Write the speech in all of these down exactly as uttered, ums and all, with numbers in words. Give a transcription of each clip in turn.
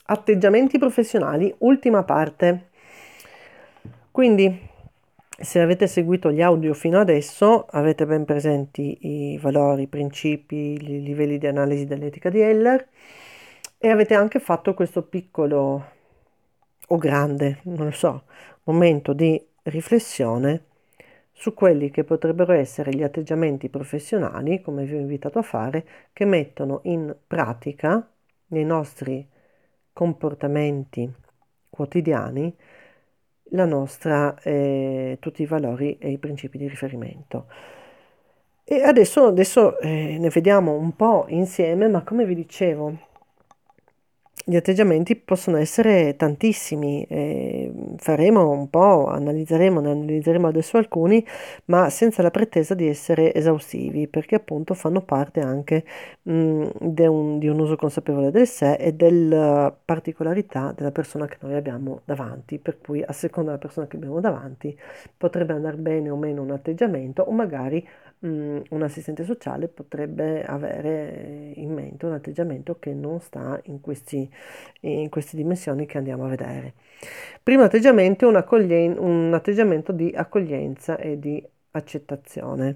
Atteggiamenti professionali, ultima parte. Quindi, se avete seguito gli audio fino adesso, avete ben presenti i valori, i principi, i livelli di analisi dell'etica di Heller e avete anche fatto questo piccolo o grande, non lo so, momento di riflessione su quelli che potrebbero essere gli atteggiamenti professionali, come vi ho invitato a fare, che mettono in pratica nei nostri comportamenti quotidiani la nostra, eh, tutti i valori e i principi di riferimento. E adesso, adesso eh, ne vediamo un po' insieme, ma come vi dicevo, gli atteggiamenti possono essere tantissimi, eh, faremo un po', analizzeremo, ne analizzeremo adesso alcuni, ma senza la pretesa di essere esaustivi, perché appunto fanno parte anche mh, de un- di un uso consapevole del sé e della particolarità della persona che noi abbiamo davanti, per cui a seconda della persona che abbiamo davanti potrebbe andare bene o meno un atteggiamento o magari mm, un assistente sociale potrebbe avere in mente un atteggiamento che non sta in questi, in queste dimensioni che andiamo a vedere. Primo atteggiamento, un, accoglie- un atteggiamento di accoglienza e di accettazione.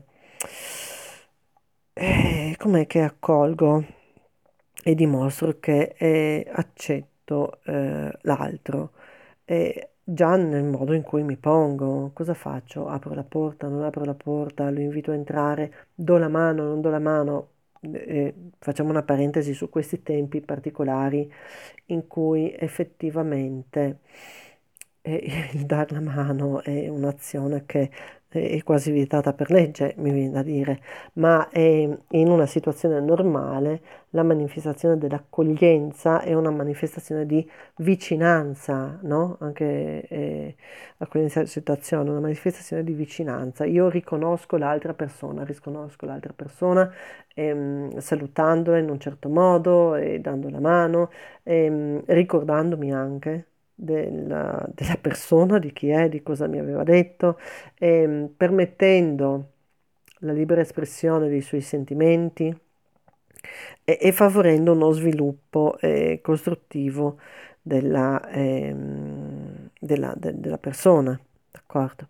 Eh, com'è che accolgo e dimostro che eh, accetto eh, l'altro? E già nel modo in cui mi pongo, cosa faccio? Apro la porta, non apro la porta, lo invito a entrare, do la mano, non do la mano. Eh, facciamo una parentesi su questi tempi particolari in cui effettivamente eh, il dar la mano è un'azione che è quasi vietata per legge, mi viene da dire, ma è in una situazione normale la manifestazione dell'accoglienza è una manifestazione di vicinanza, no? Anche eh, accoglienza e accettazione, una manifestazione di vicinanza. Io riconosco l'altra persona, riconosco l'altra persona ehm, salutandola in un certo modo e dando la mano, ehm, ricordandomi anche della, della persona, di chi è, di cosa mi aveva detto, ehm, permettendo la libera espressione dei suoi sentimenti e, e favorendo uno sviluppo eh, costruttivo della, ehm, della, de- della persona, d'accordo?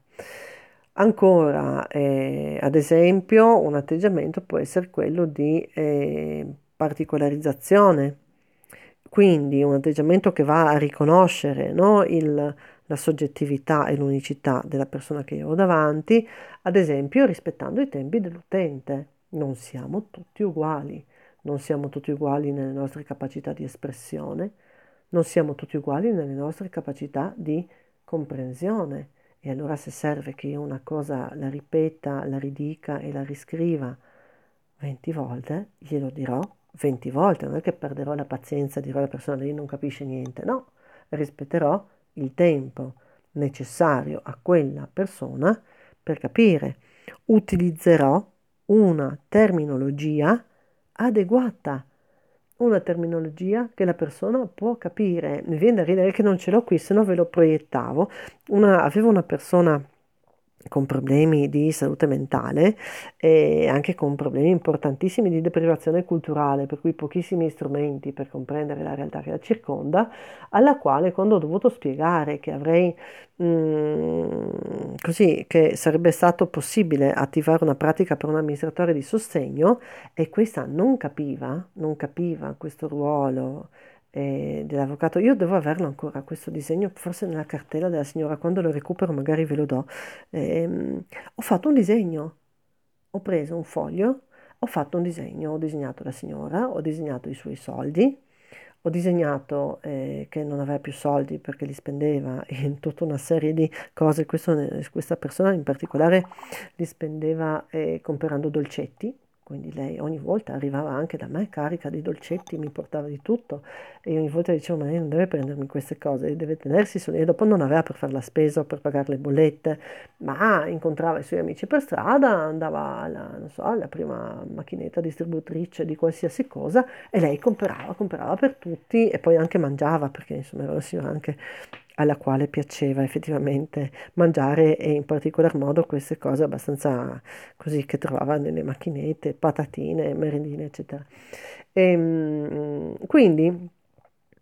Ancora, eh, ad esempio, un atteggiamento può essere quello di eh, particolarizzazione, quindi un atteggiamento che va a riconoscere, no, il- la soggettività e l'unicità della persona che io ho davanti, ad esempio rispettando i tempi dell'utente. Non siamo tutti uguali, non siamo tutti uguali nelle nostre capacità di espressione, non siamo tutti uguali nelle nostre capacità di comprensione. E allora se serve che io una cosa la ripeta, la ridica e la riscriva venti volte, glielo dirò venti volte, non è che perderò la pazienza, dirò alla persona lei non capisce niente, no, rispetterò il tempo necessario a quella persona per capire. Utilizzerò una terminologia adeguata, una terminologia che la persona può capire. Mi viene da ridere che non ce l'ho qui, se no ve lo proiettavo. Una, avevo una persona con problemi di salute mentale e anche con problemi importantissimi di deprivazione culturale, per cui pochissimi strumenti per comprendere la realtà che la circonda, alla quale quando ho dovuto spiegare che avrei mm, così, che sarebbe stato possibile attivare una pratica per un amministratore di sostegno e questa non capiva, non capiva questo ruolo eh, dell'avvocato. Io devo averlo ancora questo disegno, forse nella cartella della signora, quando lo recupero magari ve lo do. Ehm, ho fatto un disegno, ho preso un foglio, ho fatto un disegno, ho disegnato la signora, ho disegnato i suoi soldi, ho disegnato eh, che non aveva più soldi perché li spendeva in tutta una serie di cose. Questo ne- questa persona in particolare li spendeva eh, comprando dolcetti. Quindi lei ogni volta arrivava anche da me carica di dolcetti, mi portava di tutto e io ogni volta dicevo, ma lei non deve prendermi queste cose, deve tenersi su. E dopo non aveva per fare la spesa o per pagare le bollette, ma incontrava i suoi amici per strada, andava alla, non so, alla prima macchinetta distributrice di qualsiasi cosa e lei comprava, comprava per tutti e poi anche mangiava, perché insomma era una signora anche alla quale piaceva effettivamente mangiare e in particolar modo queste cose abbastanza così che trovava nelle macchinette, patatine, merendine, eccetera. E, quindi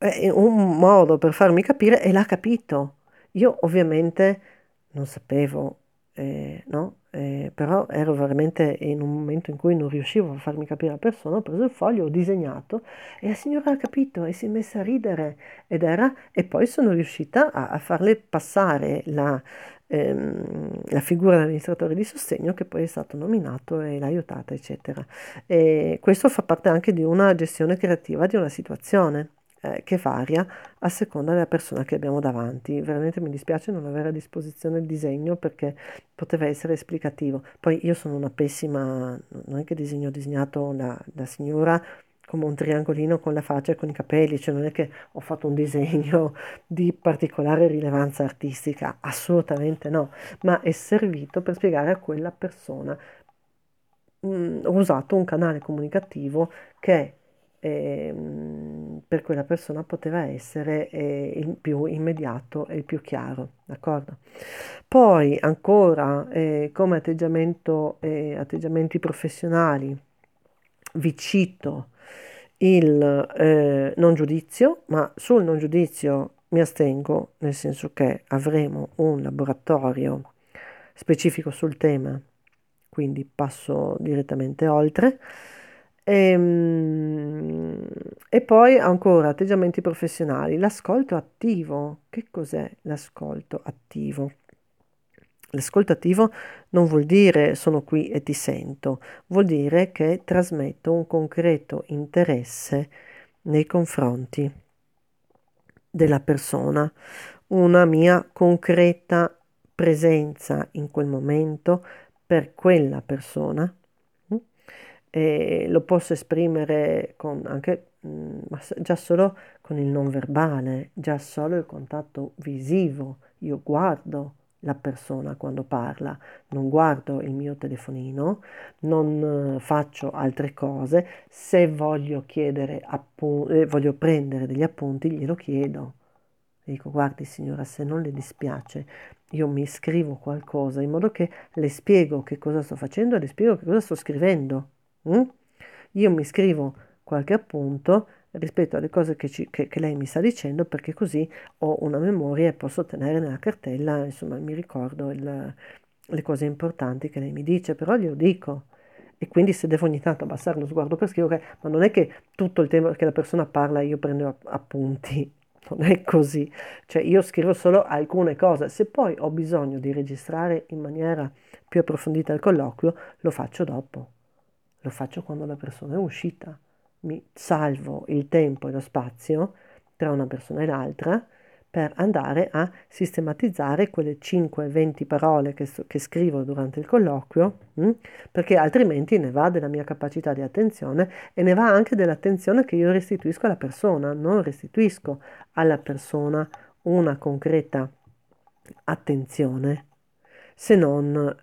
è un modo per farmi capire e l'ha capito. Io ovviamente non sapevo, eh, no? Eh, però ero veramente in un momento in cui non riuscivo a farmi capire la persona, ho preso il foglio, ho disegnato e la signora ha capito e si è messa a ridere ed era, e poi sono riuscita a, a farle passare la, ehm, la figura dell'amministratore di sostegno che poi è stato nominato e l'ha aiutata, eccetera. E questo fa parte anche di una gestione creativa di una situazione eh, che varia a seconda della persona che abbiamo davanti. Veramente mi dispiace non avere a disposizione il disegno perché poteva essere esplicativo. Poi io sono una pessima, non è che disegno, ho disegnato la, la signora come un triangolino con la faccia e con i capelli, cioè non è che ho fatto un disegno di particolare rilevanza artistica, assolutamente no, ma è servito per spiegare a quella persona. Mm, ho usato un canale comunicativo che ehm, per quella persona poteva essere eh, il più immediato e il più chiaro, d'accordo? Poi ancora eh, come atteggiamento, eh, atteggiamenti professionali, vi cito il eh, non giudizio, ma sul non giudizio mi astengo, nel senso che avremo un laboratorio specifico sul tema, quindi passo direttamente oltre. Ehm, E, poi ancora atteggiamenti professionali, l'ascolto attivo. Che cos'è l'ascolto attivo? L'ascolto attivo non vuol dire sono qui e ti sento, vuol dire che trasmetto un concreto interesse nei confronti della persona, una mia concreta presenza in quel momento per quella persona. mm? E lo posso esprimere con anche mm, ma s- già solo con il non verbale, già solo il contatto visivo. Io guardo la persona quando parla, non guardo il mio telefonino, non eh, faccio altre cose. Se voglio chiedere appu- eh, voglio prendere degli appunti, glielo chiedo. Dico, guardi signora, se non le dispiace, io mi scrivo qualcosa in modo che le spiego che cosa sto facendo e le spiego che cosa sto scrivendo. mm? Io mi scrivo qualche appunto rispetto alle cose che, ci- che- che lei mi sta dicendo perché così ho una memoria e posso tenere nella cartella, insomma, mi ricordo il- le cose importanti che lei mi dice, però glielo dico. E quindi se devo ogni tanto abbassare lo sguardo per scrivere, ma non è che tutto il tempo che la persona parla io prendo app- appunti, non è così. Cioè io scrivo solo alcune cose, se poi ho bisogno di registrare in maniera più approfondita il colloquio, lo faccio dopo, lo faccio quando la persona è uscita. Mi salvo il tempo e lo spazio tra una persona e l'altra per andare a sistematizzare quelle cinque venti parole che, so- che scrivo durante il colloquio, mm? Perché altrimenti ne va della mia capacità di attenzione e ne va anche dell'attenzione che io restituisco alla persona, non restituisco alla persona una concreta attenzione se non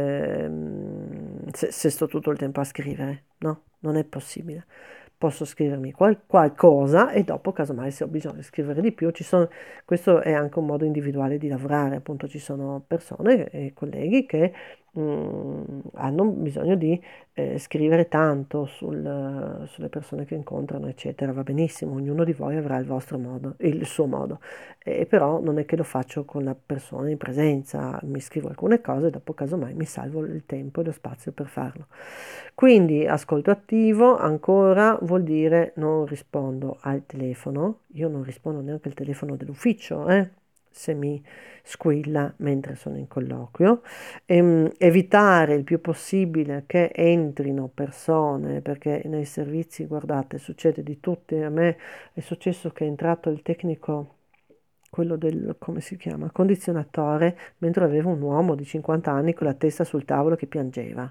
ehm, se, se sto tutto il tempo a scrivere, no? Non è possibile. Posso scrivermi qual- qualcosa e dopo, casomai, se ho bisogno di scrivere di più, ci sono, questo è anche un modo individuale di lavorare, appunto ci sono persone e colleghi che mm, hanno bisogno di eh, scrivere tanto sul- sulle persone che incontrano, eccetera. Va benissimo, ognuno di voi avrà il vostro modo, il suo modo. E però non è che lo faccio con la persona in presenza, mi scrivo alcune cose e dopo casomai mi salvo il tempo e lo spazio per farlo. Quindi ascolto attivo ancora vuol dire non rispondo al telefono, io non rispondo neanche al telefono dell'ufficio, eh, se mi squilla mentre sono in colloquio. Ehm, evitare il più possibile che entrino persone, perché nei servizi, guardate, succede di tutti. A me è successo che è entrato il tecnico, quello del, come si chiama, condizionatore, mentre avevo un uomo di cinquanta anni con la testa sul tavolo che piangeva.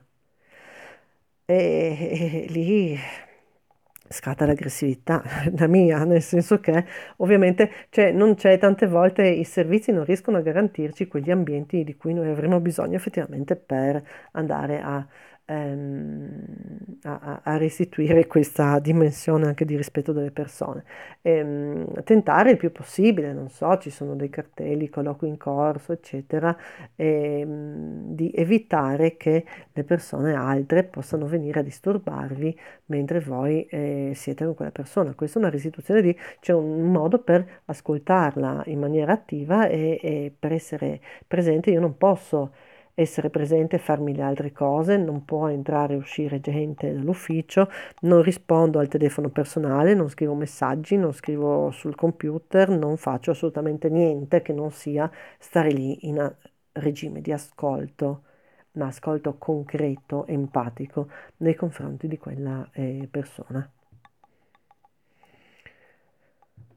E, e lì scatta l'aggressività, la mia, nel senso che ovviamente cioè, non c'è tante volte i servizi non riescono a garantirci quegli ambienti di cui noi avremo bisogno effettivamente per andare a ehm, a, a- a restituire questa dimensione anche di rispetto delle persone. Ehm, tentare il più possibile, non so, ci sono dei cartelli, colloqui in corso, eccetera, ehm, di evitare che le persone altre possano venire a disturbarvi mentre voi eh, siete con quella persona. Questa è una restituzione di, c'è un modo per ascoltarla in maniera attiva e, e per essere presente. Io non posso essere presente e farmi le altre cose, non può entrare e uscire gente dall'ufficio, non rispondo al telefono personale, non scrivo messaggi, non scrivo sul computer, non faccio assolutamente niente che non sia stare lì in a- regime di ascolto, ma ascolto concreto, empatico nei confronti di quella eh, persona.